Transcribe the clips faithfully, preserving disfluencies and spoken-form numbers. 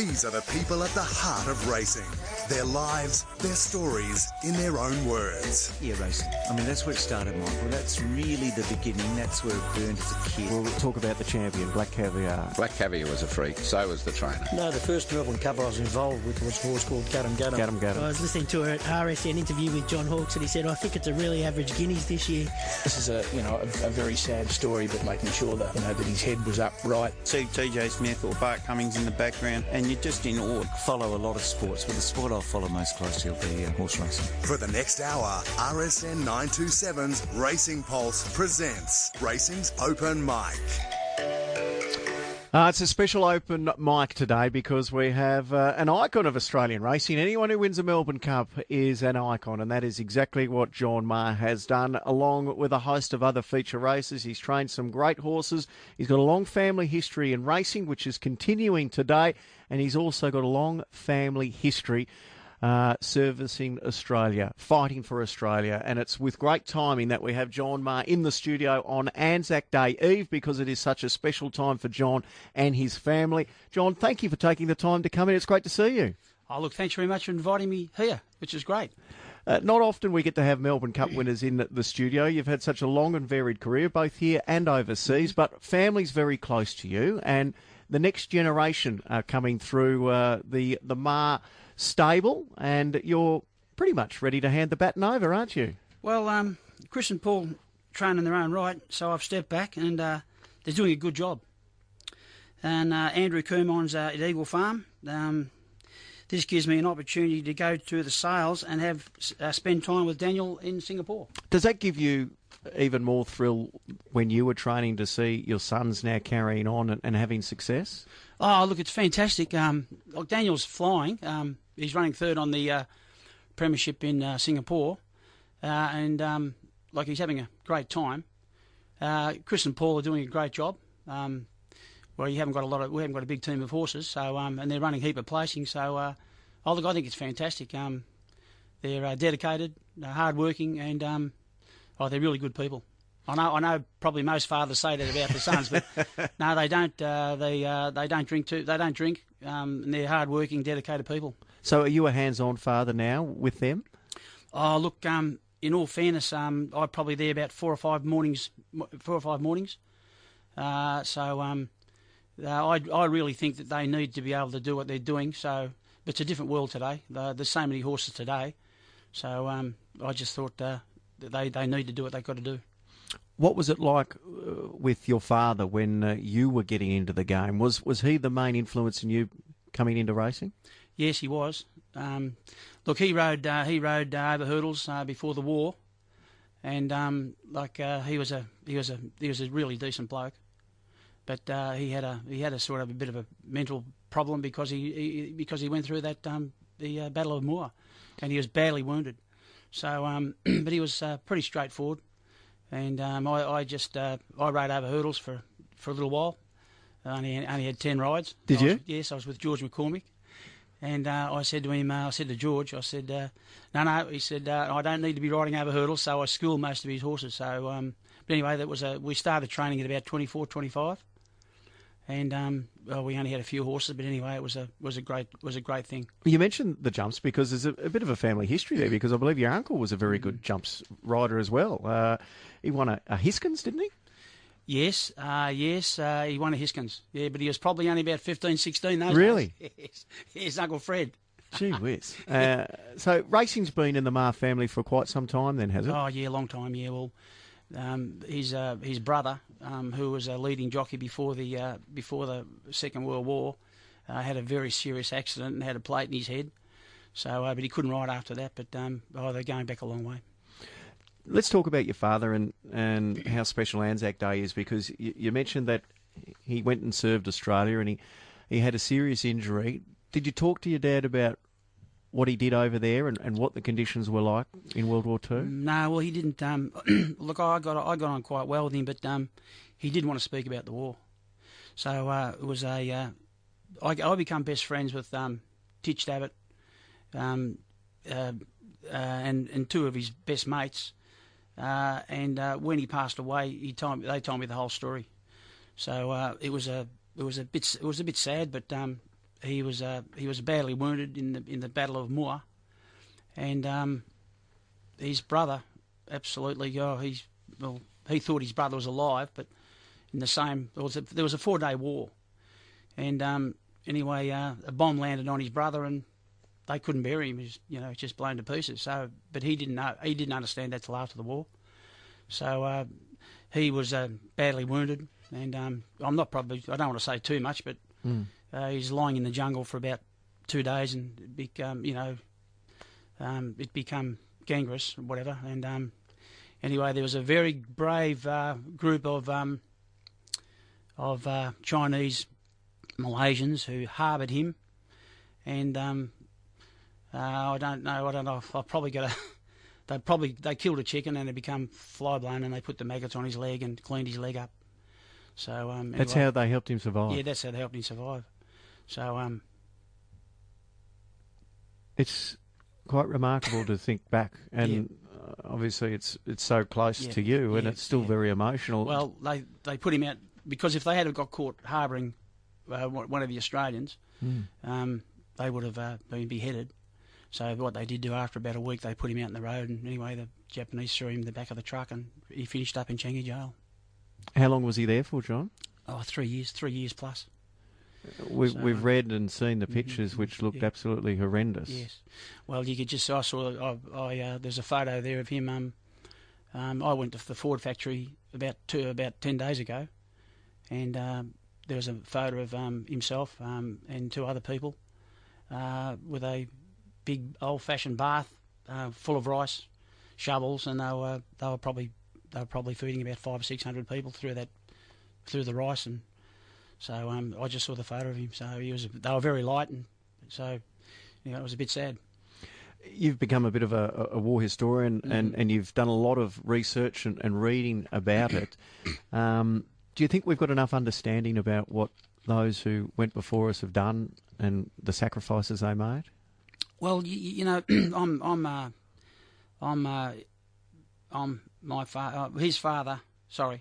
These are the people at the heart of racing. Their lives, their stories, in their own words. Yeah, racing. I mean, that's where it started, Michael. That's really the beginning. That's where it burned as a kid. We'll talk about the champion, Black Caviar. Black Caviar was a freak. So was the trainer. No, the first Melbourne Cup I was involved with was a horse called Guttum Guttum. Guttum Guttum. I was listening to an R S N interview with John Hawkes, and he said, I think it's a really average Guineas this year. This is a, you know, a, a very sad story, but making sure that, you know, that his head was up right. See T J Smith or Bart Cummings in the background, and you're just in awe. Follow a lot of sports, but the sport I'll follow most closely will be uh, horse racing. For the next hour, R S N nine twenty-seven's Racing Pulse presents Racing's Open Mic. Uh, it's a special open mic today because we have uh, an icon of Australian racing. Anyone who wins a Melbourne Cup is an icon, and that is exactly what John Maher has done, along with a host of other feature races. He's trained some great horses. He's got a long family history in racing, which is continuing today, and he's also got a long family history Uh, servicing Australia, fighting for Australia. And it's with great timing that we have John Maher in the studio on Anzac Day Eve, because it is such a special time for John and his family. John, thank you for taking the time to come in. It's great to see you. Oh, look, thanks very much for inviting me here, which is great. Uh, not often we get to have Melbourne Cup winners in the studio. You've had such a long and varied career, both here and overseas, but family's very close to you, and the next generation are coming through uh, the, the Maher stable, and you're pretty much ready to hand the baton over, aren't you? Well, um, Chris and Paul train in their own right, so I've stepped back, and uh, they're doing a good job. And uh, Andrew Kermon's uh, at Eagle Farm. Um, this gives me an opportunity to go to the sales and have uh, spend time with Daniel in Singapore. Does that give you even more thrill when you were training to see your sons now carrying on and, and having success? Oh, look, it's fantastic. Um, look, Daniel's flying. Um, he's running third on the uh, premiership in uh, Singapore, uh, and um, like he's having a great time. Uh, Chris and Paul are doing a great job. Um, well, you haven't got a lot of, we haven't got a big team of horses, so um, and they're running a heap of placing. So, uh, oh, look, I think it's fantastic. Um, they're uh, dedicated, uh, hard-working, and um, oh, they're really good people. I know, I know. Probably most fathers say that about their sons, but no, they don't. Uh, they uh, they don't drink too. They don't drink, um, and they're hard-working, dedicated people. So, are you a hands-on father now with them? Oh, look. Um, in all fairness, um, I'm probably there about four or five mornings. Four or five mornings. Uh, so, um, uh, I I really think that they need to be able to do what they're doing. So, but it's a different world today. Uh, there's so many horses today. So, um, I just thought uh, that they they need to do what they've got to do. What was it like uh, with your father when uh, you were getting into the game? Was was he the main influence in you coming into racing? Yes, he was. Um, look, he rode uh, he rode uh, over hurdles uh, before the war, and um, like uh, he was a he was a he was a really decent bloke, but uh, he had a he had a sort of a bit of a mental problem because he, he because he went through that um, the uh, Battle of Moore, and he was badly wounded. So, um, but he was uh, pretty straightforward. And um, I, I just uh, I rode over hurdles for, for a little while. I only only had ten rides. Did I was, you? Yes, I was with George McCormick, and uh, I said to him, uh, I said to George, I said, uh, no, no. He said, uh, I don't need to be riding over hurdles, so I schooled most of his horses. So, um, but anyway, that was a we started training at about twenty-four, twenty-five, and um, well, we only had a few horses, but anyway, it was a was a great was a great thing. You mentioned the jumps because there's a, a bit of a family history there, because I believe your uncle was a very good jumps rider as well. Uh, he won a, a Hiskins, didn't he? Yes, uh, yes, uh, he won a Hiskins. Yeah, but he was probably only about fifteen, sixteen. Those Really? days. Yes, yes, Uncle Fred. Gee whiz. uh, so racing's been in the Maher family for quite some time then, has it? Oh, yeah, long time, yeah. Well, um, his uh, his brother, um, who was a leading jockey before the uh, before the Second World War, uh, had a very serious accident and had a plate in his head. So, uh, but he couldn't ride after that. But um, oh, they're going back a long way. Let's talk about your father and, and how special Anzac Day is, because you, you mentioned that he went and served Australia and he, he had a serious injury. Did you talk to your dad about what he did over there and, and what the conditions were like in World War Two? No, well, he didn't. Um, look, I got I got on quite well with him, but um, he didn't want to speak about the war. So uh, it was a. Uh, I, I become best friends with um, Titch Davitt, um, uh, uh, and and two of his best mates. Uh, and uh, when he passed away, he told me, they told me the whole story. So uh, it was a it was a bit it was a bit sad, but um, he was uh, he was badly wounded in the in the Battle of Moore, and um, his brother, absolutely, oh, he's well, he thought his brother was alive, but in the same there was a, there was a four day war, and um, anyway, uh, a bomb landed on his brother and they couldn't bury him. He was, you know, just blown to pieces. So, but he didn't know. He didn't understand that till after the war. So uh, he was uh, badly wounded, and um, I'm not probably. I don't want to say too much, but Mm. uh, he's lying in the jungle for about two days, and it become, you know, um, it become gangrenous or whatever. And um, anyway, there was a very brave uh, group of um, of uh, Chinese Malaysians who harboured him, and um, uh, I don't know. I don't know. I've probably got a. They probably they killed a chicken and it become fly blown, and they put the maggots on his leg and cleaned his leg up. So um, That's anyway, how they helped him survive. yeah, that's how they helped him survive. So um, It's quite remarkable to think back, and Yeah. uh, obviously it's it's so close Yeah, to you, and yeah, it's still yeah. very emotional. well, they they put him out because if they had have got caught harbouring uh, one of the Australians, Mm. um, they would have uh, been beheaded. So what they did do after about a week, they put him out in the road, and anyway, the Japanese threw him in the back of the truck, and he finished up in Changi Jail. How long was he there for, John? Oh, three years, three years plus. We've So, we've um, read and seen the mhm, pictures, which looked yeah. absolutely horrendous. Yes. Well, you could just I saw I, I uh, there's a photo there of him. Um, um, I went to the Ford factory about two about ten days ago, and um, there was a photo of um, himself um, and two other people uh, with a big old-fashioned bath uh, full of rice, shovels, and they were they were probably they were probably feeding about five or six hundred people through that through the rice, and so um, I just saw the photo of him. So he was they were very light, and so you know it was a bit sad. You've become a bit of a, a war historian, and, Mhm. and you've done a lot of research and, and reading about it. Um, do you think we've got enough understanding about what those who went before us have done and the sacrifices they made? Well, you, you know, I'm I'm uh, I'm uh, I'm my father, uh, his father. Sorry,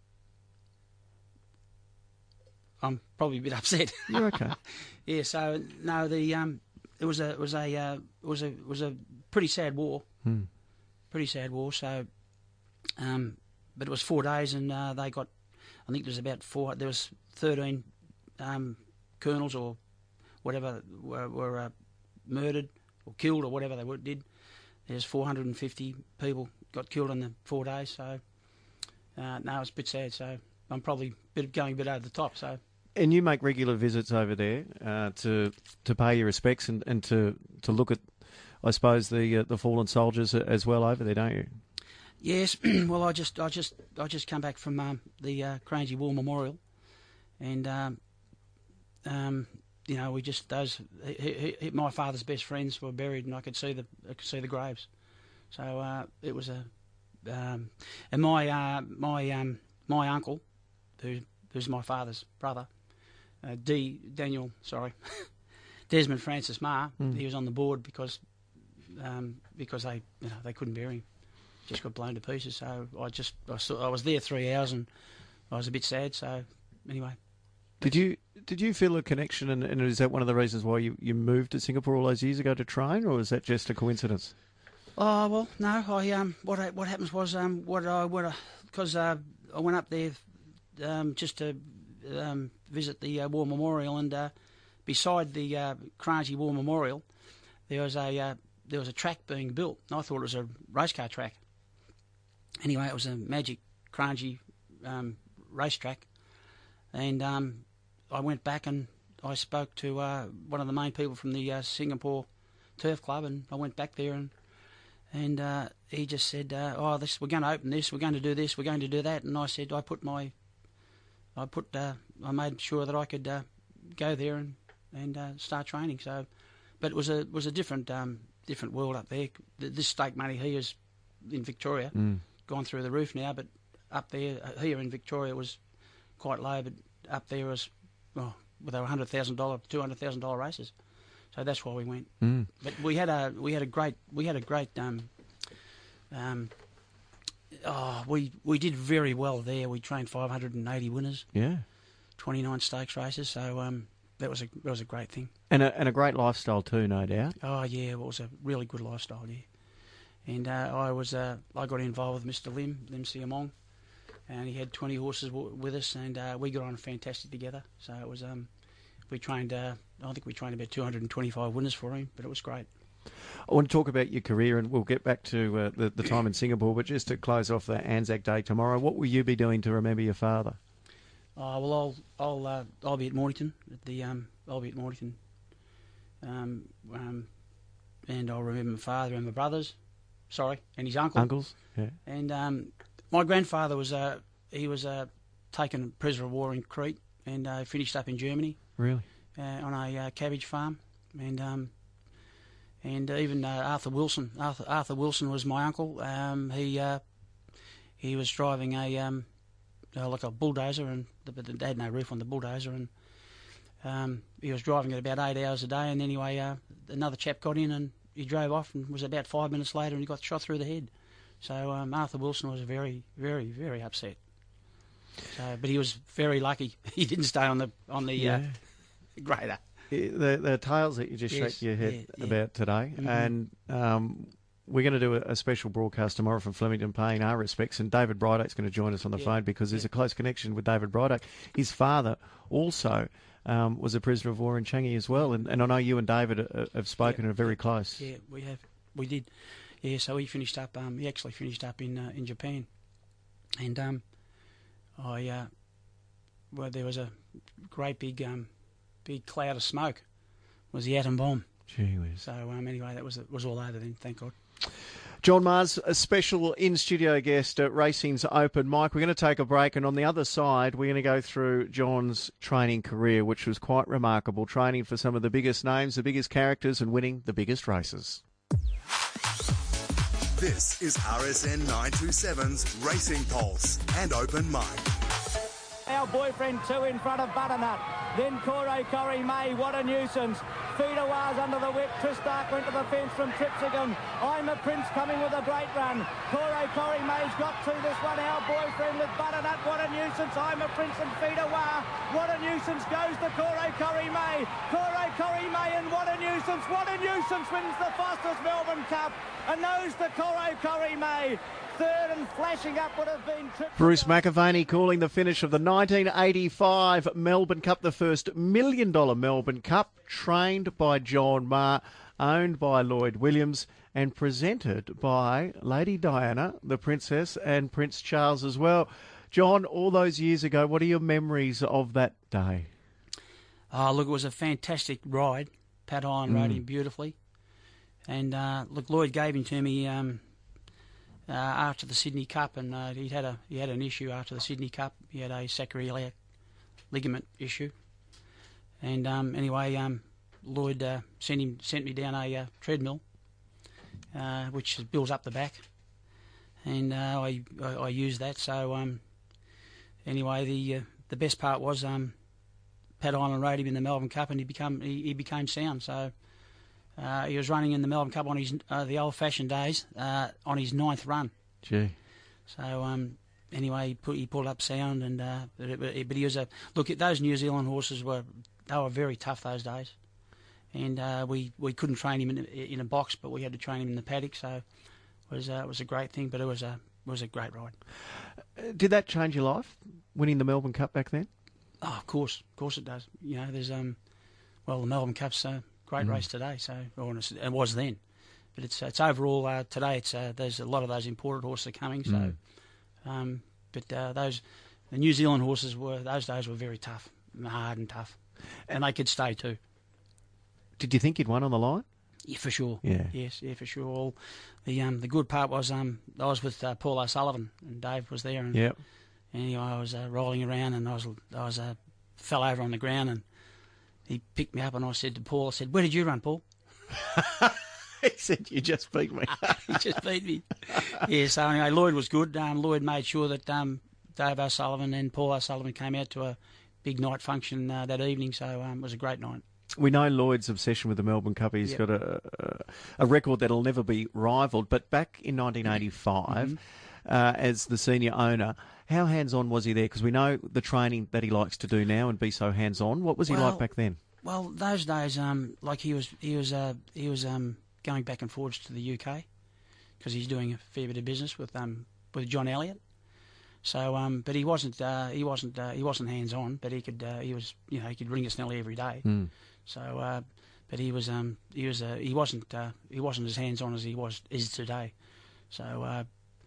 I'm probably a bit upset. You're okay. Yeah. So no, the um, it was a it was a uh, it was a it was a pretty sad war. Hmm. Pretty sad war. So, um, but it was four days, and uh, they got. I think there was about four. There was thirteen um, colonels or whatever were, were uh, murdered or killed or whatever they were, did. There's four hundred fifty people got killed in the four days. So, uh, no, it's a bit sad. So I'm probably a bit, going a bit over the top. So. And you make regular visits over there uh, to to pay your respects and, and to, to look at, I suppose, the uh, the fallen soldiers as well over there, don't you? Yes. Well, I just I just I just come back from um, the uh, Cranji War Memorial, and um, um, you know we just those he, he, my father's best friends were buried, and I could see the I could see the graves. So uh, it was a um, and my uh, my um, my uncle, who who's my father's brother. Uh, D. Daniel, sorry, Desmond Francis Ma. Mm. He was on the board because um, because they you know they couldn't bury him, just got blown to pieces. So I just I, saw, I was there three hours and I was a bit sad. So anyway, Did you did you feel a connection, and, and is that one of the reasons why you, you moved to Singapore all those years ago to train, or is that just a coincidence? oh well, no. I um what I, what happens was um what I what because uh, I went up there um just to um visit the uh, War Memorial, and uh, beside the uh, Kranji War Memorial, there was a uh, there was a track being built. And I thought it was a race car track. Anyway, it was a Magic Kranji um, racetrack, and um, I went back and I spoke to uh, one of the main people from the uh, Singapore Turf Club, and I went back there and and uh, he just said, uh, "Oh, this we're going to open this, we're going to do this, we're going to do that," and I said, "I put my I put uh, I made sure that I could uh, go there and and uh, start training." So, but it was a was a different um, different world up there. This stake money here is in Victoria, Mm. gone through the roof now. But up there, uh, here in Victoria, was quite low. But up there was, well, with our hundred thousand dollar, two hundred thousand dollar races. So that's why we went. Mm. But we had a we had a great we had a great um um. Oh, we, we did very well there. We trained five hundred eighty winners, Yeah. twenty-nine stakes races. So, um, that was a that was a great thing. And a, and a great lifestyle too, no doubt. Oh yeah, it was a really good lifestyle. Yeah, and uh, I was uh, I got involved with Mister Lim Lim Siamong, and he had twenty horses w- with us, and uh, we got on fantastic together. So it was um, we trained. Uh, I think we trained about two hundred twenty-five winners for him, but it was great. I want to talk about your career, and we'll get back to uh, the, the time in Singapore, but just to close off the Anzac Day tomorrow, what will you be doing to remember your father? Uh, well, I'll I'll uh, I'll be at Mornington at the um I'll be at Mornington, um, um, and I'll remember my father and my brothers, sorry, and his uncle. Uncles, yeah. And um, my grandfather was uh he was uh taken prisoner of war in Crete and uh, finished up in Germany. Really? Uh, on a uh, cabbage farm, and um. And even uh, Arthur Wilson. Arthur, Arthur Wilson was my uncle. Um, he uh, he was driving a um, uh, like a bulldozer, and but they had no roof on the bulldozer, and um, he was driving it about eight hours a day. And anyway, uh, another chap got in, and he drove off, and was about five minutes later, and he got shot through the head. So um, Arthur Wilson was very, very, very upset. So, but he was very lucky. He didn't stay on the on the Yeah. uh, grader. The, the tales that you just Yes, shake your head yeah, yeah. about today, Mhm. and um, we're going to do a, a special broadcast tomorrow from Flemington paying our respects, and David Brydock's going to join us on the Yeah, phone because there's yeah. a close connection with David Brydock. His father also um, was a prisoner of war in Changi as well, and, and I know you and David uh, have spoken Yeah, and are very yeah, close. Yeah, we have, we did. Yeah, so he finished up. Um, he actually finished up in uh, in Japan, and um, I uh, well, there was a great big um, big cloud of smoke. Was the atom bomb. Gee whiz. So um, anyway, that was was all over then. Thank God. John Mars, a special in-studio guest at Racing's Open Mic. We're going to take a break, and on the other side, we're going to go through John's training career, which was quite remarkable, training for some of the biggest names, the biggest characters, and winning the biggest races. This is R S N nine twenty-seven's Racing Pulse and Open Mic. Our boyfriend two in front of Butternut. Then Corey Corey May, what a nuisance. Feeder was under the whip. Tristark went to the fence from Tripsigan. I'm a Prince coming with a great run. Corey Corey May's got to this one. Our boyfriend with Butternut, what a nuisance. I'm a Prince and Feeder War. What a nuisance goes to Corey Corey May. Corey Corey May and what a nuisance. What a nuisance wins the Foster's Melbourne Cup. And knows to Corey Corey May. Third and flashing up would have been Tripsigan. Bruce McAvaney calling the finish of the nineteen eighty-five Melbourne Cup, the first million dollar Melbourne Cup, trained by John Marr, owned by Lloyd Williams, and presented by Lady Diana, the Princess, and Prince Charles as well. John, all those years ago, what are your memories of that day? Oh, look, it was a fantastic ride. Pat Iron rode him beautifully. And uh, look, Lloyd gave him to me um, uh, after the Sydney Cup, and uh, he had a he had an issue after the Sydney Cup. He had a sacroiliac ligament issue, and um, anyway, um, Lloyd uh, sent him sent me down a uh, treadmill, uh, which builds up the back, and uh, I, I I used that. So um, anyway, the uh, the best part was um, Pat Island rode him in the Melbourne Cup, and he become he, he became sound. So. Uh, he was running in the Melbourne Cup on his uh, the old-fashioned days uh, on his ninth run. Gee. So um, anyway, he, put, he pulled up sound, and uh, but, it, but he was a look. Those New Zealand horses were they were very tough those days, and uh, we, we couldn't train him in, in a box, but we had to train him in the paddock. So it was uh, it was a great thing, but it was a it was a great ride. Did that change your life, winning the Melbourne Cup back then? Oh, of course, of course it does. You know, there's um, well, the Melbourne Cup's uh, great race today, so or it was then, but it's it's overall uh, today. It's uh, there's a lot of those imported horses are coming. So, mm. um, but uh, those the New Zealand horses were those days were very tough, hard and tough, and they could stay too. Did you think you'd won on the line? Yeah, for sure. Yeah. Yes, yeah, for sure. All the um the good part was um I was with uh, Paul O'Sullivan and Dave was there, and yep. anyway I was uh, rolling around and I was I was uh, fell over on the ground and. He picked me up and I said to Paul, I said, where did you run, Paul? He said, you just beat me. He just beat me. Yeah, so anyway, Lloyd was good. Um, Lloyd made sure that um, Dave O'Sullivan and Paul O'Sullivan came out to a big night function uh, that evening, so um, it was a great night. We know Lloyd's obsession with the Melbourne Cup. He's yep. got a, a, a record that'll never be rivalled. But back in nineteen eighty-five, mm-hmm. uh, as the senior owner, how hands-on was he there? Because we know the training that he likes to do now and be so hands-on. What was he well, like back then? Well, those days, um, like he was, he was, uh, he was um, going back and forwards to the U K because he's doing a fair bit of business with um, with John Elliott. So, um, but he wasn't, uh, he wasn't, uh, he wasn't hands on. But he could, uh, he was, you know, he could ring us nearly every day. Mm. So, uh, but he was, um, he was, uh, he wasn't, uh, he wasn't as hands on as he was is today. So, uh,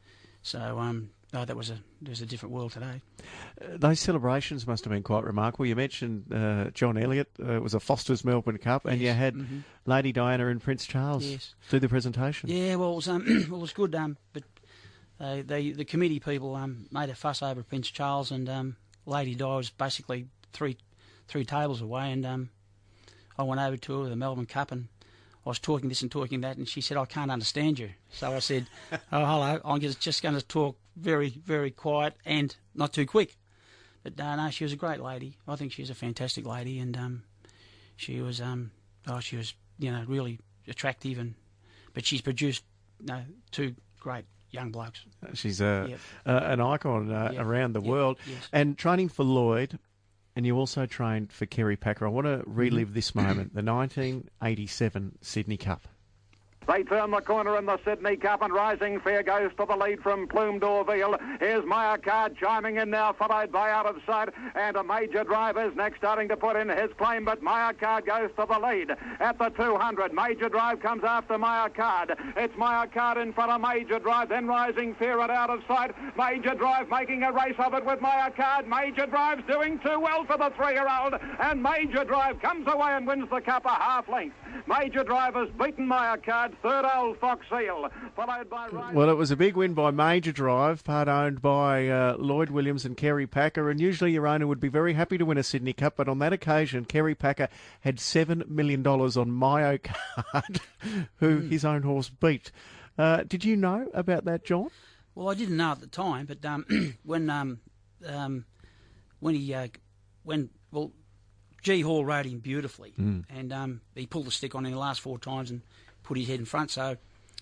so um, no, that was a, there's a different world today. Uh, those celebrations must have been quite remarkable. You mentioned uh, John Elliott. Uh, it was a Foster's Melbourne Cup, and Yes. you had mm-hmm. Lady Diana and Prince Charles Yes. do the presentation. Yeah, well, it was, um, well, it was good, um, but uh, they, the committee people um, made a fuss over Prince Charles, and um, Lady Di was basically three three tables away, and um, I went over to her with the Melbourne Cup, and I was talking this and talking that, and she said, I can't understand you. So I said, oh, hello, I'm just, just going to talk very, very quiet and not too quick. But uh, no, she was a great lady. I think she was a fantastic lady, and um, she was, um, oh, she was, you know, really attractive, and but she's produced, you know, two great young blokes. She's a, Yep. uh, an icon uh, Yep. around the Yep. world. Yes. And training for Lloyd, and you also trained for Kerry Packer. I want to relive this moment, the nineteen eighty-seven Sydney Cup. They turn the corner in the Sydney Cup, and Rising Fair goes to the lead from Plume d'Orville. Here's Maya Card chiming in now, followed by Out of Sight, and a Major Drive is next, starting to put in his claim, but Maya Card goes to the lead at the two hundred. Major Drive comes after Maya Card. It's Maya Card in front of Major Drive, then Rising Fair at Out of Sight. Major Drive making a race of it with Maya Card. Major Drive's doing too well for the three-year-old, and Major Drive comes away and wins the Cup a half length. Major Drive has beaten Maya Card. Third Old Fox Seal, followed by Rising. Well, it was a big win by Major Drive, part owned by uh, Lloyd Williams and Kerry Packer, and usually your owner would be very happy to win a Sydney Cup, but on that occasion, Kerry Packer had seven million dollars on Myo Card, who Mm. his own horse beat. Uh, did you know about that, John? Well, I didn't know at the time, but um, when um, um, when he uh, when well, G Hall rode him beautifully, Mm. and um, he pulled the stick on him the last four times and put his head in front. So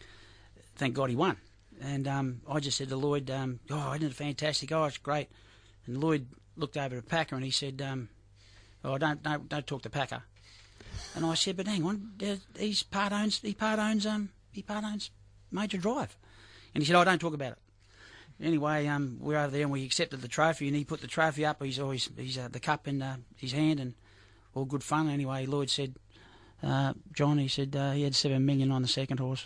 thank God he won. And um, I just said to Lloyd, um, "Oh, isn't it fantastic? Oh, it's great." And Lloyd looked over to Packer and he said, um, "Oh, don't don't don't talk to Packer." And I said, "But hang on, he's part owns he part owns um he part owns Major Drive." And he said, "Oh, don't talk about it." Anyway, um, we're over there and we accepted the trophy, and he put the trophy up. He's always he's uh, the cup in uh, his hand, and all good fun. Anyway, Lloyd said, uh, "John," he said, uh, he had seven million on the second horse.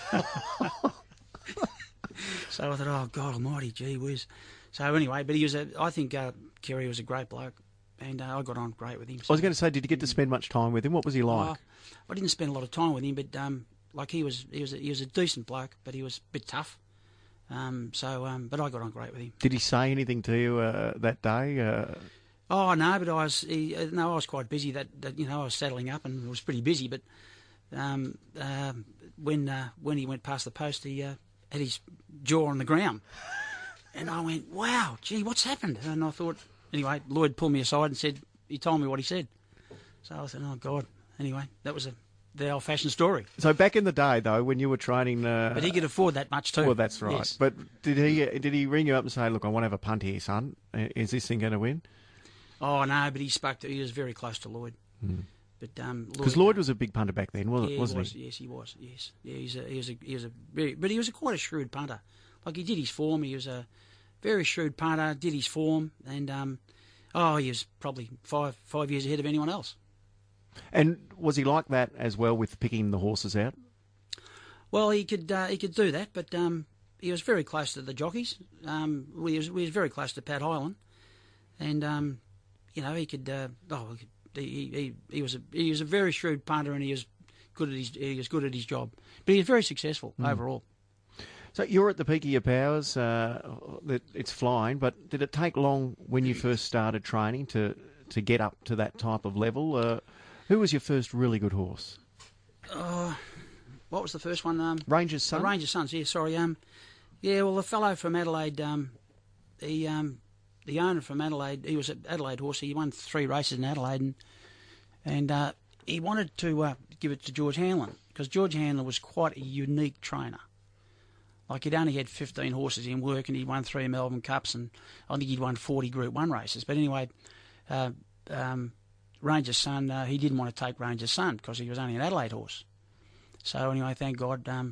So I thought, oh God Almighty, gee whiz. So anyway, but he was a. I think uh, Kerry was a great bloke, and uh, I got on great with him. I was going to say, did you get to spend much time with him? What was he like? Uh, I didn't spend a lot of time with him, but um, like he was, he was, a, he was a decent bloke, but he was a bit tough. Um, so, um, but I got on great with him. Did he say anything to you uh, that day? Uh... Oh no, but I was he, uh, no, I was quite busy. That, that you know, I was settling up and it was pretty busy. But um, uh, when uh, when he went past the post, he uh, had his jaw on the ground, and I went, "Wow, gee, what's happened?" And I thought, anyway, Lloyd pulled me aside and said, he told me what he said. So I said, "Oh God." Anyway, that was a the old-fashioned story. So back in the day, though, when you were training, uh, but he could afford that much too. Well, that's right. Yes. But did he did he ring you up and say, "Look, I want to have a punt here, son. Is this thing going to win?" Oh no, but he spoke to. He was very close to Lloyd. Mm. But um, because Lloyd was a big punter back then, wasn't, yeah, wasn't he? Was, he? Yes, he was. Yes, yeah, he's a, he was a, he was a very, but he was a quite a shrewd punter. Like he did his form. He was a very shrewd punter. Did his form, and um, oh, he was probably five five years ahead of anyone else. And was he like that as well with picking the horses out? Well, he could uh, he could do that, but um, he was very close to the jockeys. Um, we was we was very close to Pat Hyland, and um, you know he could. Uh, oh, he, he he was a he was a very shrewd punter, and he was good at his he was good at his job. But he was very successful mm. overall. So you're at the peak of your powers. Uh, it's flying, but did it take long when you first started training to to get up to that type of level? Uh, who was your first really good horse? Uh, what was the first one? Um, Ranger's Son? Uh, Ranger's Sons, yeah, sorry. Um, yeah, well, the fellow from Adelaide, um, the, um, the owner from Adelaide, he was an Adelaide horse. He won three races in Adelaide, and, and uh, he wanted to uh, give it to George Hanlon, because George Hanlon was quite a unique trainer. Like, he'd only had fifteen horses in work, and he'd won three Melbourne Cups, and I think he'd won forty Group one races. But anyway, uh, um, Ranger's son, uh, he didn't want to take Ranger's son because he was only an Adelaide horse. So anyway, thank God, um,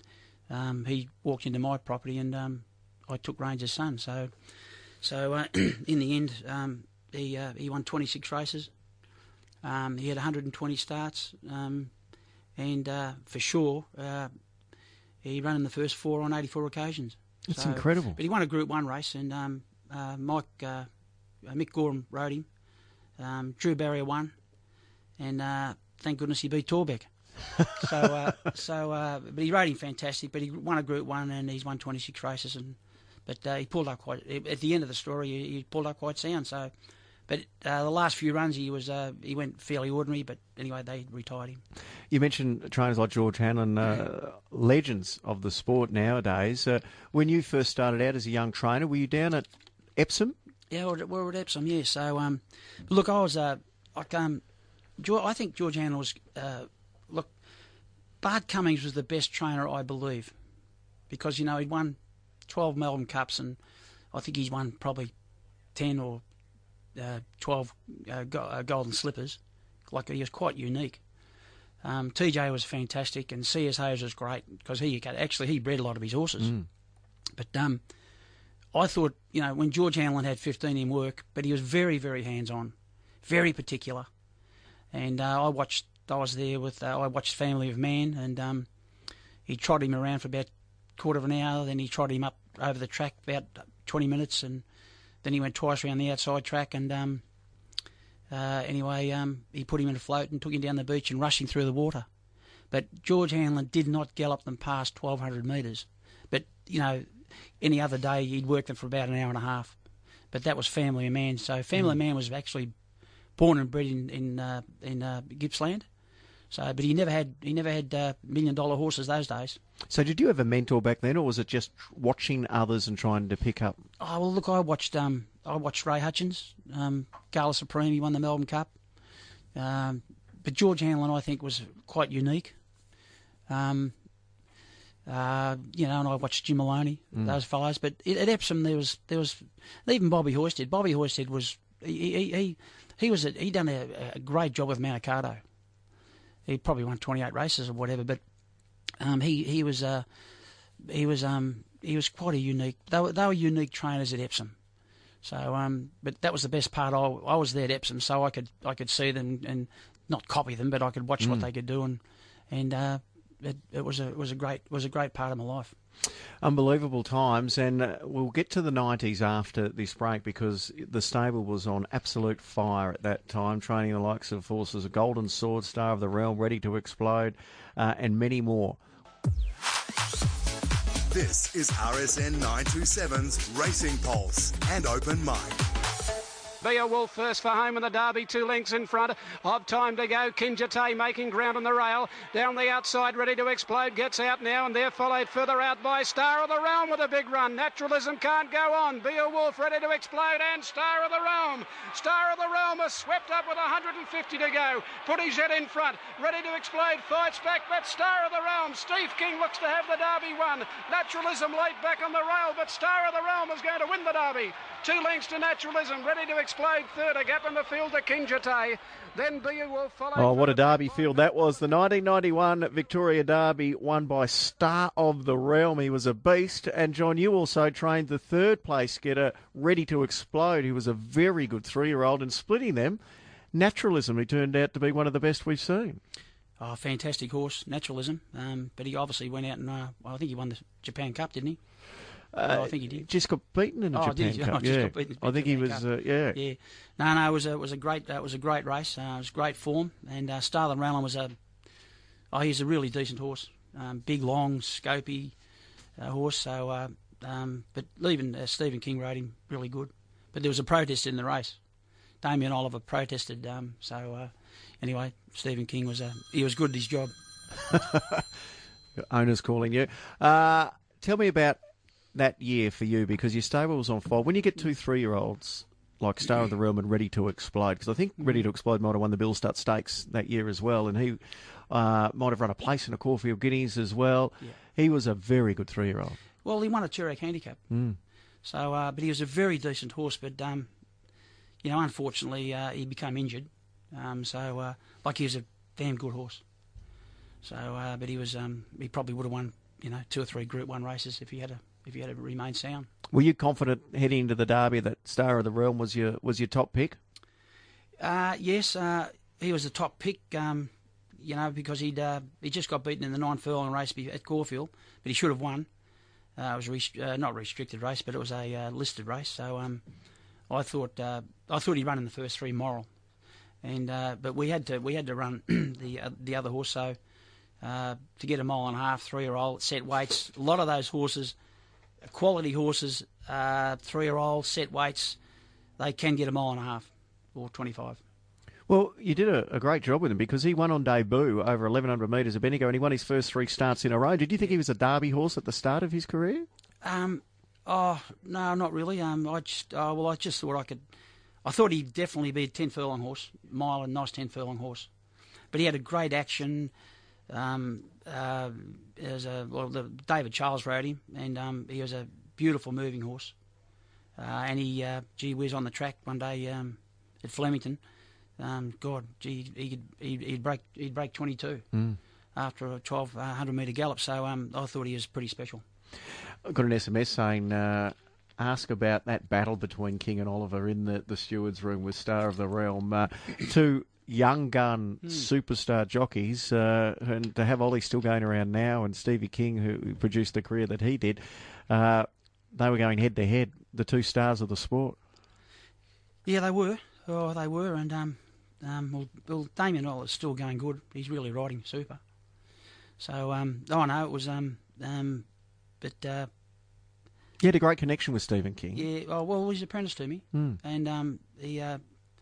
um, he walked into my property and um, I took Ranger's son. So, so uh, in the end, um, he uh, he won twenty-six races. Um, he had one hundred twenty starts, um, and uh, for sure, uh, he ran in the first four on eighty-four occasions. That's so, incredible. But he won a Group One race, and um, uh, Mike uh, Mick Gorham rode him. Um, Drew Barrier won, and uh, thank goodness he beat Torbeck. so, uh, so, uh, but he rode him fantastic. But he won a Group One, and he's won twenty-six races. And but uh, he pulled up quite at the end of the story. He, he pulled up quite sound. So, but uh, the last few runs he was uh, he went fairly ordinary. But anyway, they retired him. You mentioned trainers like George Hanlon, uh, legends of the sport nowadays. Uh, when you first started out as a young trainer, were you down at Epsom? Yeah, we were at Epsom. Yeah. So, um, look, I was uh, like um, George, I think George Hanlon was. Uh, Look, Bart Cummings was the best trainer, I believe, because, you know, he'd won twelve Melbourne Cups, and I think he's won probably ten or uh, twelve uh, go- uh, Golden Slippers. Like, he was quite unique. Um, T J was fantastic, and C S Hayes was great, because he actually he bred a lot of his horses. Mm. But um, I thought, you know, when George Hanlon had fifteen in work, but he was very, very hands-on, very particular. And uh, I watched... I was there with, uh, I watched Family of Man, and um, he trotted him around for about a quarter of an hour, then he trotted him up over the track about twenty minutes, and then he went twice around the outside track, and um, uh, anyway, um, he put him in a float and took him down the beach and rushed him through the water. But George Hanlon did not gallop them past twelve hundred metres. But, you know, any other day he'd work them for about an hour and a half. But that was Family of Man. So Family of Man was actually born and bred in, in, uh, in uh, Gippsland. So, but he never had he never had uh, million dollar horses those days. So, did you have a mentor back then, or was it just watching others and trying to pick up? Oh well, look, I watched um I watched Ray Hutchins, um, Gala Supreme. He won the Melbourne Cup. Um, but George Hanlon, I think, was quite unique. Um, uh, you know, and I watched Jim Maloney, mm. those fellows. But at Epsom, there was there was even Bobby Hoisted. Bobby Hoisted was he he he, he was a, he done a, a great job with Manikato. He probably won twenty-eight races or whatever, but um, he he was uh, he was um, he was quite a unique. They were, they were unique trainers at Epsom. So, um, but that was the best part. I, I was there at Epsom, so I could I could see them and not copy them, but I could watch mm. what they could do, and and uh, it, it was a it was a great was a great part of my life. Unbelievable times, and uh, we'll get to the nineties after this break, because the stable was on absolute fire at that time, training the likes of horses, a Golden Sword, Star of the Realm, Ready to Explode, uh, and many more. This is R S N nine twenty-seven's Racing Pulse and Open Mic. Beowulf first for home in the Derby, two lengths in front of Time to Go. Kinjite making ground on the rail. Down the outside, Ready to Explode, gets out now, and they're followed further out by Star of the Realm with a big run. Naturalism can't go on. Beowulf Ready to Explode and Star of the Realm. Star of the Realm is swept up with one hundred fifty to go. Put his head in front. Ready to Explode fights back, but Star of the Realm. Steve King looks to have the Derby won. Naturalism late back on the rail, but Star of the Realm is going to win the Derby. Two lengths to Naturalism. Ready to Explode third. A gap in the field to Kinjite. Then Beowulf followed. Oh, what a Derby field that was. The nineteen ninety-one Victoria Derby won by Star of the Realm. He was a beast. And John, you also trained the third place getter, Ready to Explode. He was a very good three-year-old, and splitting them, Naturalism, he turned out to be one of the best we've seen. Oh, fantastic horse, Naturalism. Um, but he obviously went out and uh, well, I think he won the Japan Cup, didn't he? Uh, oh, I think he did. Just got beaten in the oh, Japan did Cup. Oh, just yeah, got beaten I think Japan he was. Uh, yeah, yeah. No, no, it was a it was a great it was a great race. Uh, it was great form, and uh, Star of the Realm was a oh he's a really decent horse, um, big, long, scopy uh, horse. So, uh, um, but even uh, Stephen King rode him really good. But there was a protest in the race. Damien Oliver protested. Um, so uh, anyway, Stephen King was a he was good at his job. Owners calling you. Uh, tell me about that year for you, because your stable was on fire. When you get two three-year-olds like Star of the Realm and Ready to Explode, because I think Ready to Explode might have won the Bill Stud Stakes that year as well, and he uh, might have run a place in a Caulfield Guineas as well. Yeah. He was a very good three-year-old. Well, he won a Toorak Handicap. Mm. So, uh, but he was a very decent horse, but, um, you know, unfortunately, uh, he became injured. Um, so, uh, like, he was a damn good horse. So, uh, but he was, um, he probably would have won, you know, two or three Group One races if he had a, if he had remained sound. Were you confident heading into the Derby that Star of the Realm was your was your top pick? Uh, yes, uh, he was the top pick. Um, you know, because he'd uh, he just got beaten in the nine furlong race at Caulfield, but he should have won. Uh, it was a rest- uh, not a restricted race, but it was a uh, listed race. So um, I thought uh, I thought he'd run in the first three moral, and uh, but we had to we had to run the uh, the other horse. So uh, to get a mile and a half, three year old set weights. A lot of those horses, quality horses, uh, three year old set weights, they can get a mile and a half or twenty five. Well, you did a, a great job with him because he won on debut over eleven hundred metres at Bendigo and he won his first three starts in a row. Did you think he was a Derby horse at the start of his career? Um, oh, no, not really. Um, I just, uh, well, I just thought I could, I thought he'd definitely be a ten furlong horse, mile and nice ten furlong horse. But he had a great action. Um, uh, as a, well, the, David Charles rode him and um, he was a beautiful moving horse. Uh, and he, uh, gee whiz, on the track one day um, at Flemington. Um, God, gee, he'd, he'd, he'd break he'd break twenty-two mm. after a twelve hundred metre gallop. So um, I thought he was pretty special. I got an S M S saying, uh, ask about that battle between King and Oliver in the, the steward's room with Star of the Realm. Uh, two young gun mm. superstar jockeys, uh, and to have Ollie still going around now and Stevie King, who produced the career that he did, uh, they were going head to head, the two stars of the sport. Yeah, they were. Oh, they were, and um. Um, well, well, Damien Oliver is still going good. He's really riding super. So, um, oh no, it was, um, um, but uh, you had a great connection with Stephen King. Yeah, oh, well, he's apprenticed to me, mm. and um, he, uh,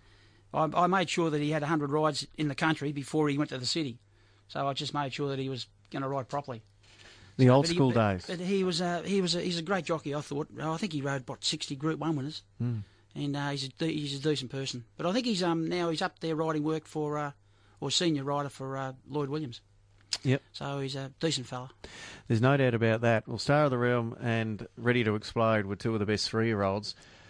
I, I made sure that he had a hundred rides in the country before he went to the city. So I just made sure that he was going to ride properly. The so, old but school he, but, days. But he was, uh, he was, a, he's a great jockey. I thought. I think he rode what sixty Group One winners. Mm. And uh, he's a he's a decent person, but I think he's um now he's up there riding work for uh, or senior rider for uh, Lloyd Williams. Yep. So he's a decent fella. There's no doubt about that. Well, Star of the Realm and Ready to Explode were two of the best three-year-olds.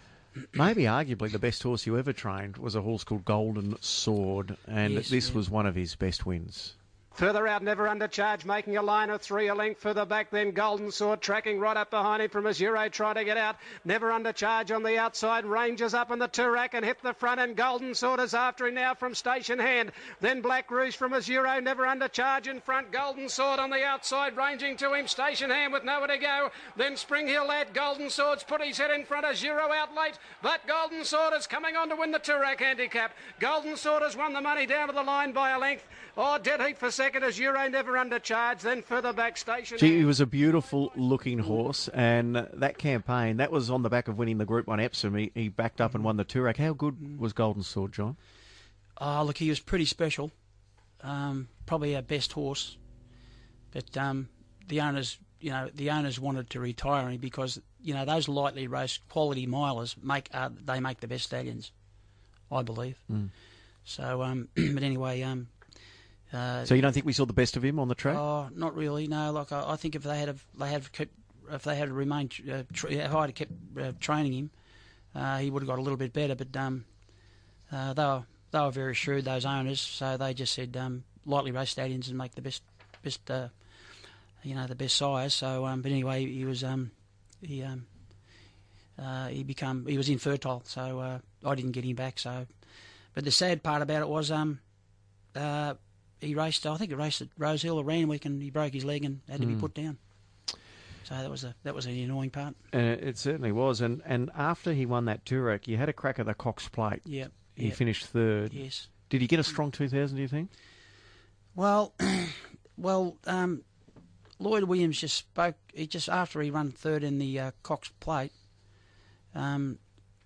Maybe arguably the best horse you ever trained was a horse called Golden Sword, and yes, this yeah. was one of his best wins. Further out, Never Under Charge, making a line of three, a length further back, then Golden Sword tracking right up behind him from Azuro, trying to get out. Never Under Charge on the outside, ranges up in the Turak and hit the front, and Golden Sword is after him now from Station Hand. Then Black Rouge from Azuro, Never Under Charge in front, Golden Sword on the outside, ranging to him, Station Hand with nowhere to go. Then Spring Hill lad, Golden Sword's put his head in front, Azuro out late, but Golden Sword is coming on to win the Turak handicap. Golden Sword has won the money down to the line by a length. Oh, dead heat for second as Euro Never Under Charge, then further back Station. Gee, he was a beautiful looking horse, and that campaign, that was on the back of winning the Group one Epsom. He, he backed up and won the Turak. How good was Golden Sword, John? Oh, look, he was pretty special. Um, probably our best horse. But um, the owners, you know, the owners wanted to retire him because, you know, those lightly raced quality milers, make uh, they make the best stallions, I believe. Mm. So, um, but anyway... Um, Uh, so you don't think we saw the best of him on the track? Oh, not really. No, like I, I think if they had, have, they had kept, if they had remained, uh, tra- if I had kept uh, training him, uh, he would have got a little bit better. But um, uh, they were they were very shrewd, those owners. So they just said um, lightly raced stallions and make the best, best, uh, you know, the best sires. So, um, but anyway, he was um, he um, uh, he become he was infertile. So uh, I didn't get him back. So, but the sad part about it was um. Uh, He raced, I think he raced at Rose Hill or Randwick, and he broke his leg and had to mm. be put down. So that was a that was an annoying part. Uh, it certainly was. And and after he won that Turak, you had a crack at the Cox Plate. Yep. He yep. finished third. Yes. Did he get a strong two thousand, do you think? Well, well, um, Lloyd Williams just spoke. He just after he ran third in the uh, Cox Plate. Um,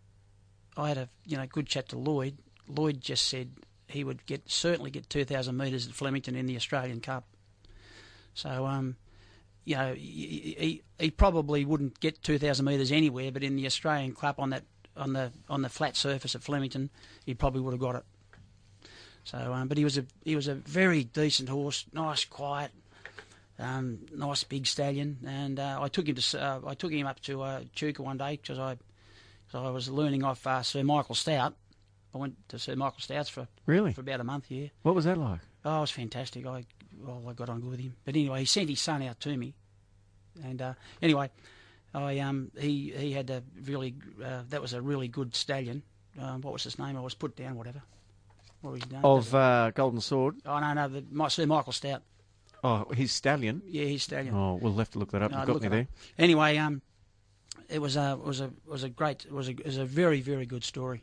I had a you know good chat to Lloyd. Lloyd just said he would get certainly get two thousand metres at Flemington in the Australian Cup. So, um, you know, he, he, he probably wouldn't get two thousand metres anywhere, but in the Australian Cup on that on the on the flat surface at Flemington, he probably would have got it. So, um, but he was a he was a very decent horse, nice, quiet, um, nice big stallion, and uh, I took him to uh, I took him up to uh, Chuka one day because I cause I was learning off uh, Sir Michael Stout. I went to see Michael Stouts for Really? for about a month. Yeah. What was that like? Oh, it was fantastic. I well, I got on good with him. But anyway, he sent his son out to me, and uh, anyway, I um he he had a really uh, that was a really good stallion. Um, what was his name? I was put down. Whatever. What was his name? Of uh, Golden Sword? Oh no, no, the, my, Sir Michael Stout. Oh, his stallion. Yeah, his stallion. Oh, we'll have to look that up. No, You've got look me it there. up. Anyway, um, it was a it was a it was a great it was a it was a very very good story.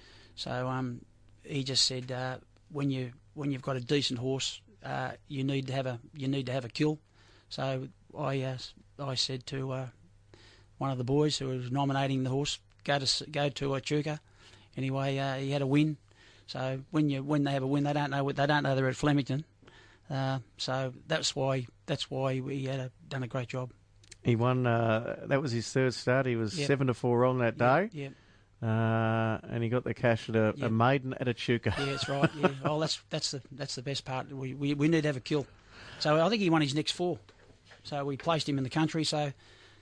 So um, he just said uh, when you when you've got a decent horse, uh, you need to have a you need to have a kill. So I uh, I said to uh, one of the boys who was nominating the horse, go to go to Echuca. Anyway, uh, he had a win. So when you when they have a win, they don't know they don't know they're at Flemington. Uh, so that's why that's why we had a, done a great job. He won. Uh, that was his third start. He was Yep. seven to four on that day. Yep. Uh, and he got the cash at a, Yep. a maiden at Echuca. Yeah, that's right. Yeah. Oh, that's that's the that's the best part. We, we we need to have a kill. So I think he won his next four. So we placed him in the country. So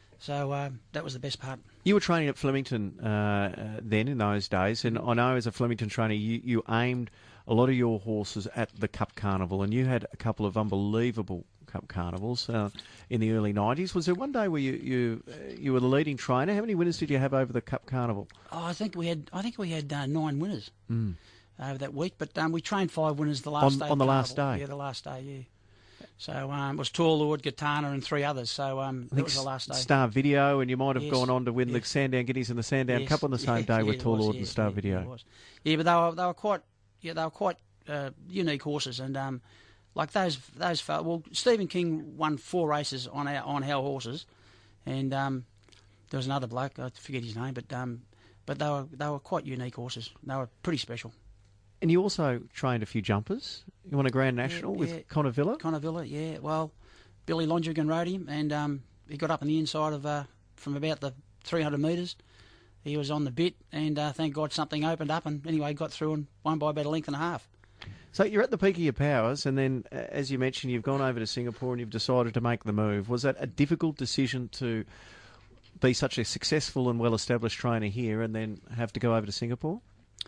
so uh, that was the best part. You were training at Flemington uh, uh, then in those days, and I know as a Flemington trainer, you, you aimed a lot of your horses at the Cup Carnival, and you had a couple of unbelievable Cup Carnivals uh, in the early nineties. Was there one day where you you uh, you were the leading trainer? How many winners did you have over the Cup Carnival? Oh, I think we had I think we had uh, nine winners Mm. over that week, but um, we trained five winners the last On- day. on of the last Carnival. day? Yeah, the last day. Yeah. So um, it was Tall Lord, Gitana, and three others. So um, I that think was the last day. Star Video, and you might have Yes, gone on to win yes. the Sandown Guineas and the Sandown Yes, Cup on the same yeah, day yeah, with it Tall was, Lord yeah, and Star yeah, Video. it was. Yeah, but they were they were quite yeah they were quite uh, unique horses, and um, like those those fel- well Stephen King won four races on our on our horses, and um, there was another bloke I forget his name, but um, but they were they were quite unique horses. They were pretty special. And you also trained a few jumpers. You won a Grand National Yeah, with yeah. Connor Villa. Connor Villa, yeah. Well, Billy Longigan rode him, and um, he got up on the inside of uh, from about the three hundred metres. He was on the bit, and uh, thank God something opened up, and anyway, got through and won by about a length and a half. So you're at the peak of your powers, and then, uh, as you mentioned, you've gone over to Singapore and you've decided to make the move. Was that a difficult decision to be such a successful and well-established trainer here and then have to go over to Singapore?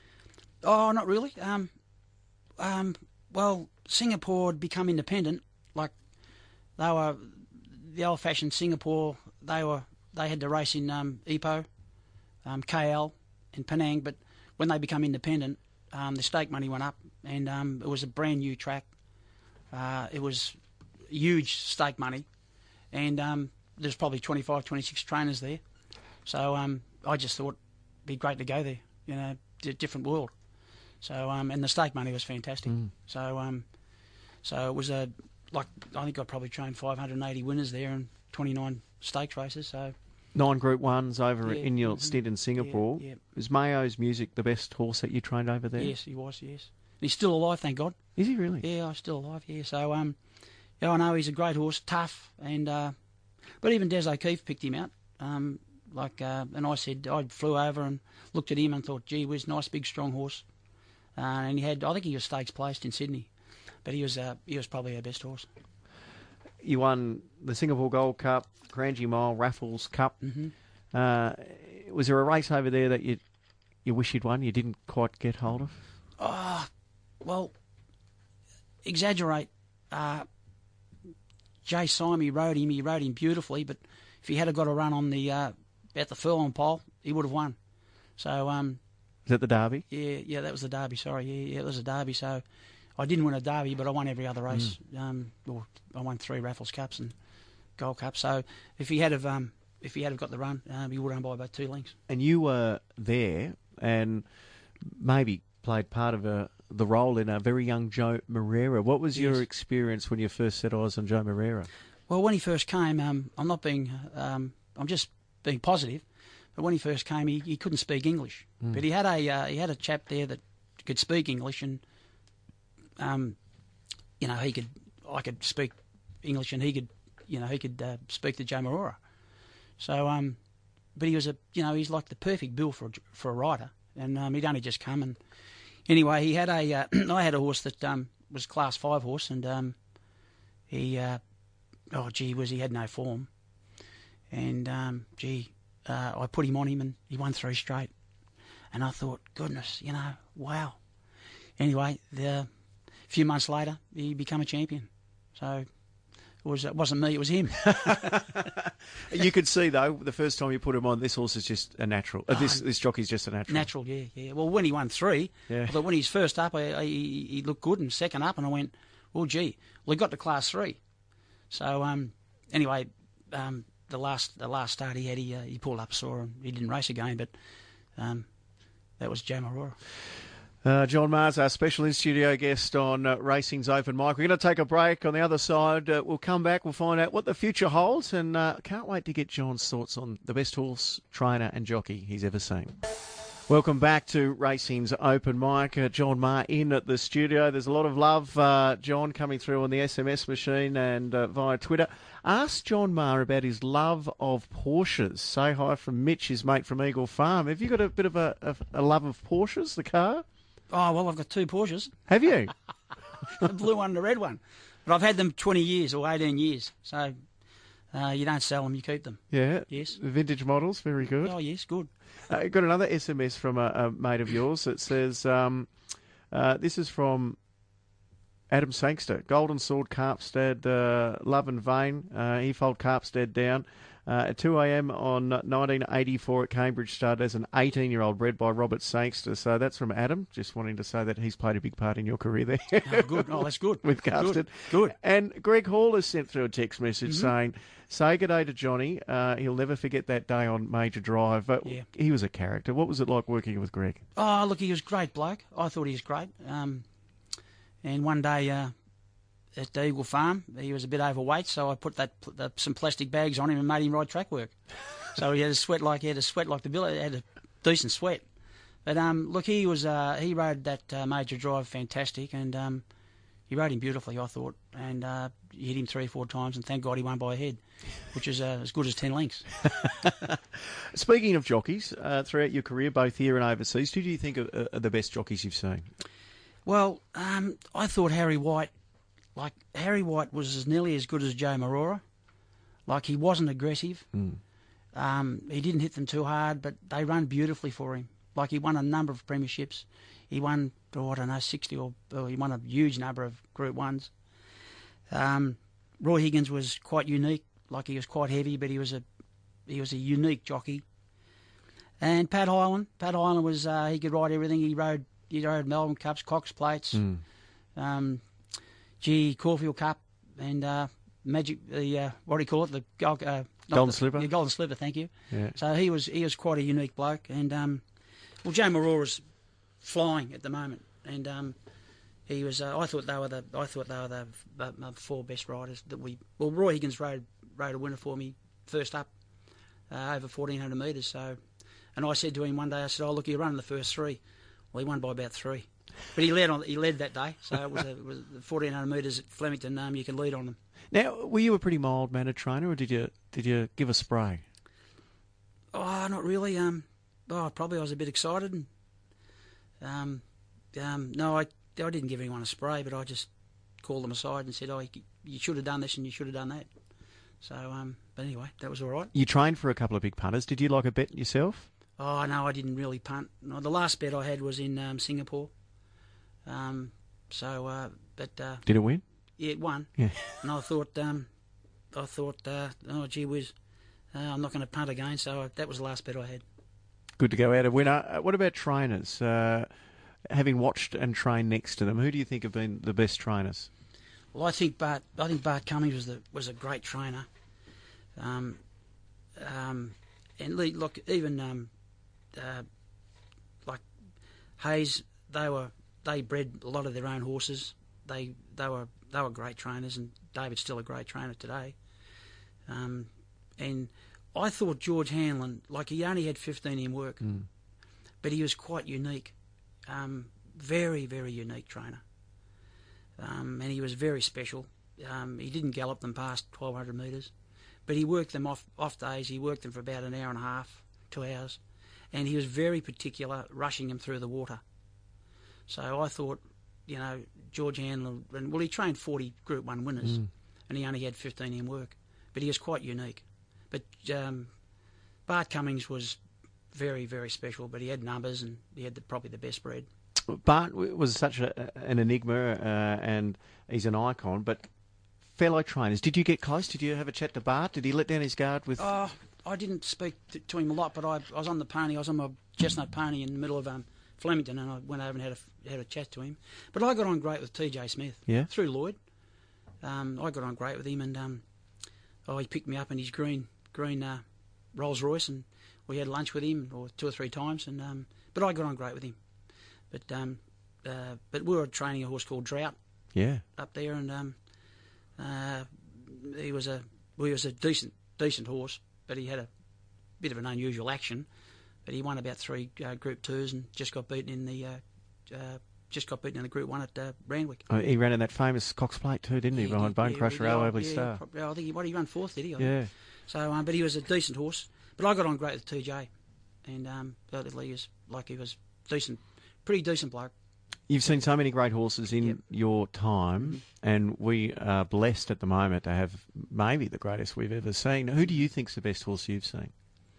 Oh, not really. Um, um, well, Singapore had become independent. Like they were the old-fashioned Singapore. They were they had to race in um, Ipoh, um, K L, and Penang. But when they become independent, um, the stake money went up, and um, it was a brand new track. Uh, it was huge stake money, and um, there's probably twenty-five, twenty-six trainers there. So um, I just thought it'd be great to go there. You know, a different world. So um, and the stake money was fantastic. Mm. So um, so it was a like I think I probably trained five hundred eighty winners there and twenty-nine stakes races. So Nine Group Ones over Yeah, in your mhm. stint in Singapore. Yeah, yeah. Was Mayo's Music the best horse that you trained over there? yes, he was. Yes, and he's still alive, thank God. Is he really? Yeah, I'm still alive. Yeah, so um, yeah, I know he's a great horse, tough, and uh, but even Des O'Keefe picked him out. Um, like uh, and I said I flew over and looked at him and thought, gee whiz, nice big strong horse. Uh, and he had, I think he was stakes placed in Sydney, but he was uh, he was probably our best horse. You won the Singapore Gold Cup, Kranji Mile, Raffles Cup. Mm-hmm. Uh, was there a race over there that you you wish you'd won, you didn't quite get hold of? Oh, well, exaggerate. Uh, Jay Simey rode him. He rode him beautifully, but if he had got a run on the uh, at the furlong pole, he would have won. So um, Is that the Derby? yeah, yeah, that was the Derby. Sorry, yeah, yeah, it was a Derby. So I didn't win a Derby, but I won every other race. Um, or I won three Raffles Cups and Gold Cups. So if he had have um, if he had have got the run, um, he would have won by about two lengths. And you were there and maybe played part of a, the role in a very young Joe Moreira. What was your Yes. experience when you first set eyes on Joe Moreira? Well, when he first came, um, I'm not being, um, I'm just being positive. But when he first came, he, he couldn't speak English. Mm. But he had a uh, he had a chap there that could speak English, and um, you know he could I could speak English, and he could you know he could uh, speak to Joe Moreira. So um, but he was a you know he's like the perfect bill for a, for a rider, and um, he'd only just come, and anyway he had a uh, I had a horse that um, was class five horse, and um, he uh, oh gee was he had no form, and um, gee. Uh, I put him on him and he won three straight. And I thought, goodness, you know, wow. Anyway, the, a few months later, he became a champion. So it, was, it wasn't me, it was him. You could see, though, the first time you put him on, this horse is just a natural. Uh, this this jockey's just a natural. Natural, yeah, yeah. Well, when he won three, yeah. I thought when he's first up, I, I, he, he looked good, and second up, and I went, well, gee, well, he got to class three. So, um, anyway, um, the last the last start he had, he, uh, he pulled up sore, and he didn't race again, but um, that was Jamarora. Uh, John Mars, our special in-studio guest on uh, Racing's Open Mic. We're going to take a break. On the other side, uh, we'll come back, we'll find out what the future holds, and uh, can't wait to get John's thoughts on the best horse, trainer and jockey he's ever seen. Welcome back to Racing's Open Mic. Uh, John Marr in at the studio. There's a lot of love, uh, John, coming through on the S M S machine and uh, via Twitter. Ask John Marr about his love of Porsches. Say hi from Mitch, his mate from Eagle Farm. Have you got a bit of a, a, a love of Porsches, the car? Oh, well, I've got two Porsches. Have you? The blue one and the red one. But I've had them twenty years or eighteen years. So uh, you don't sell them, you keep them. Yeah. Yes. Vintage models, very good. Oh, yes, good. Uh, got another S M S from a, a mate of yours that says, um, uh, this is from Adam Sangster. Golden Sword, Carpstead, uh, Love and Vein. Uh, he followed Carpstead down. Uh, at two a.m. on nineteen eighty-four at Cambridge, started as an eighteen-year-old bred by Robert Sangster. So that's from Adam, just wanting to say that he's played a big part in your career there. Oh, good. Oh, that's good. With Carpstead. Good. good. And Greg Hall has sent through a text message Mm-hmm. saying, say good day to Johnny. Uh, he'll never forget that day on Major Drive. But Yeah. he was a character. What was it like working with Greg? Oh, look, he was a great bloke. I thought he was great. Um, and one day uh, at the Eagle Farm, he was a bit overweight, so I put that the, some plastic bags on him and made him ride track work. So he had a sweat like he had a sweat like the Billy. He had a decent sweat. But um, look, he was uh, he rode that uh, Major Drive fantastic, and um, he rode him beautifully, I thought. And uh, he hit him three or four times, and thank God he won by a head, which is uh, as good as ten lengths. Speaking of jockeys, uh, throughout your career, both here and overseas, who do you think are, are the best jockeys you've seen? Well, um, I thought Harry White, like Harry White was as nearly as good as Joe Marora. Like he wasn't aggressive. Mm. Um, he didn't hit them too hard, but they run beautifully for him. Like he won a number of premierships. He won, oh, I don't know, sixty or, or he won a huge number of Group Ones. Um, Roy Higgins was quite unique. Like he was quite heavy, but he was a he was a unique jockey. And Pat Hyland, Pat Hyland was uh, he could ride everything. He rode he rode Melbourne Cups, Cox Plates, Mm. um, G Caulfield Cup, and uh, Magic. The uh, what do you call it? The gold, uh, Golden the, Slipper. The Golden Slipper. Thank you. Yeah. So he was he was quite a unique bloke, and um, well, Joe Marora's flying at the moment, and um, he was. Uh, I thought they were the. I thought they were the, the, the four best riders that we. Well, Roy Higgins rode rode a winner for me first up, uh, over fourteen hundred metres. So, and I said to him one day, I said, "Oh, look, you're running the first three." Well, he won by about three, but he led on. He led that day, so it was, a, it was fourteen hundred metres at Flemington. Um, you can lead on them. Now, were you a pretty mild-mannered trainer, or did you did you give a spray? Oh, not really. Um, oh, probably I was a bit excited. And, um, um, no, I I didn't give anyone a spray, but I just called them aside and said, "Oh, you, you should have done this and you should have done that." So, um, but anyway, that was all right. You trained for a couple of big punters. Did you like a bet yourself? Oh no, I didn't really punt. No, the last bet I had was in um, Singapore. Um, so, uh, but uh, Did it win? yeah, it won. Yeah. And I thought, um, I thought, uh, oh gee whiz, uh, I'm not going to punt again. So I, that was the last bet I had. Good to go out a winner. Uh, what about trainers? Uh, having watched and trained next to them, who do you think have been the best trainers? Well, I think Bart. I think Bart Cummings was the was a great trainer. Um, um, and le- look, even um, uh, like Hayes, they were they bred a lot of their own horses. They they were they were great trainers, and David's still a great trainer today. Um, and I thought George Hanlon, like he only had fifteen in work, Mm. but he was quite unique. Um, very very unique trainer. Um, and he was very special. Um, he didn't gallop them past twelve hundred metres, but he worked them off off days. He worked them for about an hour and a half, two hours, and he was very particular, rushing them through the water. So I thought, you know, George Handler, and well, he trained forty Group One winners, Mm. and he only had fifteen in work, but he was quite unique. But um, Bart Cummings was very, very special. But he had numbers, and he had the, probably the best bred. Bart was such a, an enigma, uh, and he's an icon. But fellow trainers, did you get close? Did you have a chat to Bart? Did he let down his guard with? Oh, I didn't speak to, to him a lot, but I, I was on the pony. I was on my chestnut pony in the middle of um, Flemington, and I went over and had a had a chat to him. But I got on great with T J Smith. Yeah. Through Lloyd, um, I got on great with him, and um, oh, he picked me up in his green green uh, Rolls Royce, and we had lunch with him, or two or three times. And um, but I got on great with him. But um, uh, but we were training a horse called Drought. Yeah. Up there, and um, uh, he was a well, he was a decent decent horse, but he had a bit of an unusual action. But he won about three uh, Group Twos and just got beaten in the uh, uh, just got beaten in the Group One at uh, Randwick. Oh, he ran in that famous Cox Plate too, didn't he? Yeah, Behind yeah, Bone yeah, Crusher, yeah, Al Abley yeah, Star. Probably, I think he, what, he ran fourth, did he? I Yeah. think. So, um, but he was a decent horse. But I got on great with T J, and um, felt he was like he was decent, pretty decent bloke. You've seen so many great horses in Yep. your time, Mm-hmm. and we are blessed at the moment to have maybe the greatest we've ever seen. Who do you think's the best horse you've seen?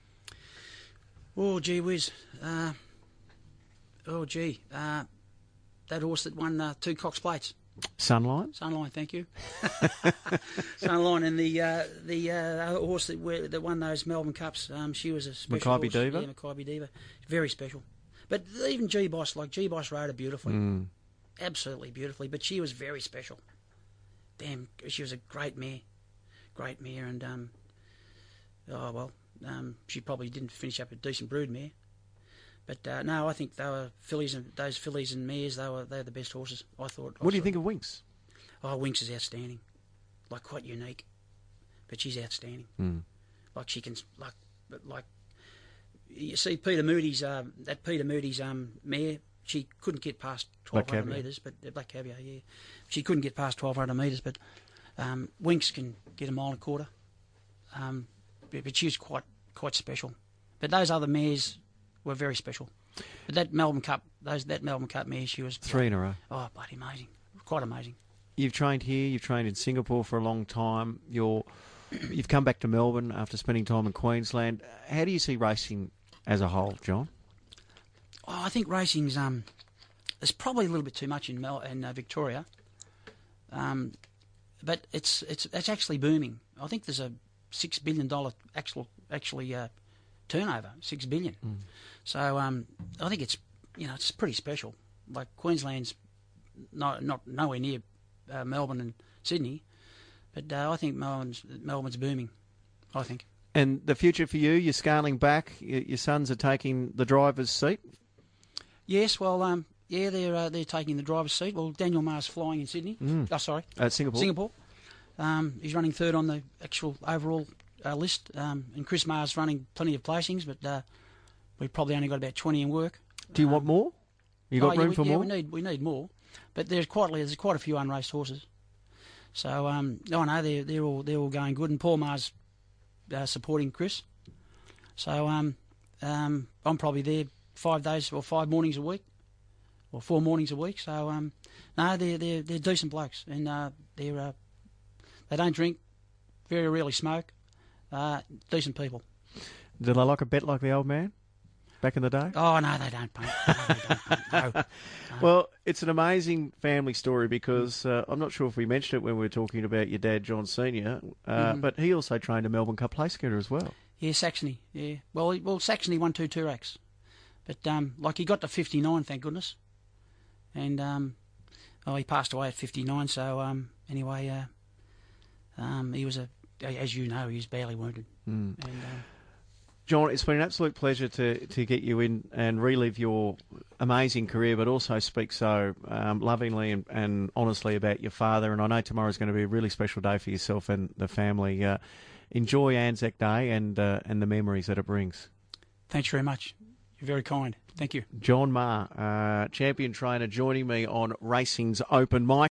Oh, gee whiz. Uh, oh, gee. Uh, that horse that won uh, two Cox Plates. Sunline? Sunline, thank you. Sunline, and the uh, the uh, horse that we, that won those Melbourne Cups. Um, she was a special Makybe horse. Diva? Yeah, Makybe Diva. Very special. But even G-Boss, like G-Boss rode her beautifully. Mm. Absolutely beautifully. But she was very special. Damn, she was a great mare. Great mare, and um, oh well, um, she probably didn't finish up a decent brood mare. But uh, no, I think they were fillies, and those fillies and mares. They were they were the best horses. I thought. What I do you saw. think of Winks? Oh, Winks is outstanding, like quite unique, but she's outstanding. Mm. Like she can, like, but like you see Peter Moody's um, that Peter Moody's um, mare. She couldn't get past twelve hundred metres, but uh, Black Caviar, yeah, she couldn't get past twelve hundred metres. But um, Winks can get a mile and a quarter. Um, but, but she was quite quite special. But those other mares were very special. But that Melbourne Cup, those that Melbourne Cup mare, she was Three in a row. Oh, bloody amazing! Quite amazing. You've trained here. You've trained in Singapore for a long time. You're, you've come back to Melbourne after spending time in Queensland. How do you see racing as a whole, John? Oh, I think racing's um, there's probably a little bit too much in Mel in uh, Victoria. Um, but it's it's it's actually booming. I think there's a six billion dollar actual actually uh, turnover, six billion. Mm. So um, I think it's you know it's pretty special. Like Queensland's not not nowhere near uh, Melbourne and Sydney, but uh, I think Melbourne's Melbourne's booming. I think. And the future for you, you're scaling back. Your, your sons are taking the driver's seat. Yes, well, um, yeah, they're uh, they're taking the driver's seat. Well, Daniel Maher's flying in Sydney. Mm. Oh, sorry, Uh, Singapore. Singapore. Um, he's running third on the actual overall uh, list, um, and Chris Maher's running plenty of placings, but uh, we've probably only got about twenty in work. Do you um, want more? You got oh, room yeah, we, for yeah, more? we need we need more, but there's quite there's quite a few unraced horses. So um, oh no, they're they're all they're all going good, and Paul Maher's uh, supporting Chris. So um, um, I'm probably there five days or five mornings a week, or four mornings a week. So um, no, they're they're they're decent blokes, and uh, they're uh, they don't drink, very rarely smoke, uh, decent people. Do they like a bet like the old man back in the day? Oh no, they don't, mate. No, they don't, mate. No. No. Well, it's an amazing family story because uh, I'm not sure if we mentioned it when we were talking about your dad, John Senior, uh, Mhm. but he also trained a Melbourne Cup placegetter as well. Yeah, Saxony. Yeah, well, he- well, Saxony won two Turacs, but um, like he got to fifty-nine, thank goodness, and um, oh, he passed away at fifty-nine. So um, anyway, uh, um, he was a, as you know, he was badly wounded. Mm. And um, John, it's been an absolute pleasure to, to get you in and relive your amazing career, but also speak so um, lovingly and, and honestly about your father. And I know tomorrow's going to be a really special day for yourself and the family. Uh, enjoy Anzac Day and uh, and the memories that it brings. thanks very much. You're very kind. Thank you. John Maher, uh, champion trainer, joining me on Racing's Open Mic.